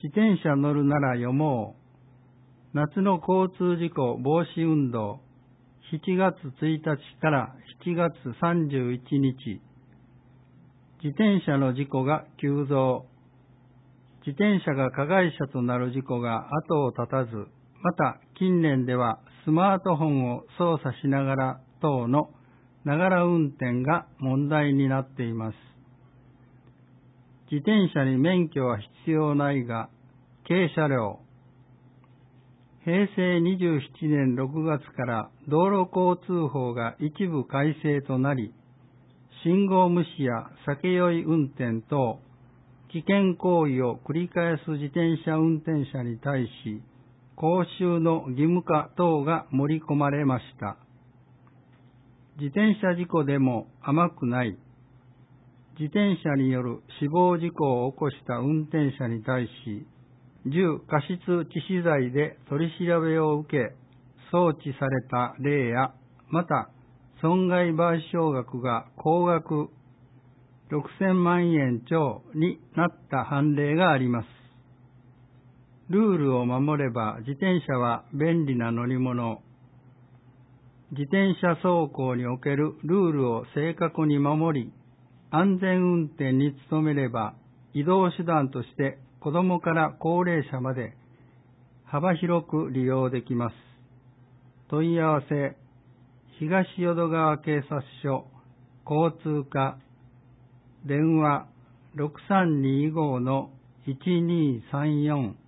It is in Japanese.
自転車乗るなら読もう。夏の交通事故防止運動。7月1日から7月31日。自転車の事故が急増。自転車が加害者となる事故が後を絶たず、また近年ではスマートフォンを操作しながら等のながら運転が問題になっています。自転車に免許は必要ないが、軽車両。平成27年6月から道路交通法が一部改正となり、信号無視や酒酔い運転等、危険行為を繰り返す自転車運転者に対し、講習の義務化等が盛り込まれました。自転車事故でも甘くない。自転車による死亡事故を起こした運転者に対し、重過失致死罪で取り調べを受け、送致された例や、また損害賠償額が高額6000万円超になった判例があります。ルールを守れば自転車は便利な乗り物。自転車走行におけるルールを正確に守り、安全運転に努めれば移動手段として子どもから高齢者まで幅広く利用できます。問い合わせ、東淀川警察署交通課、電話 6325-1234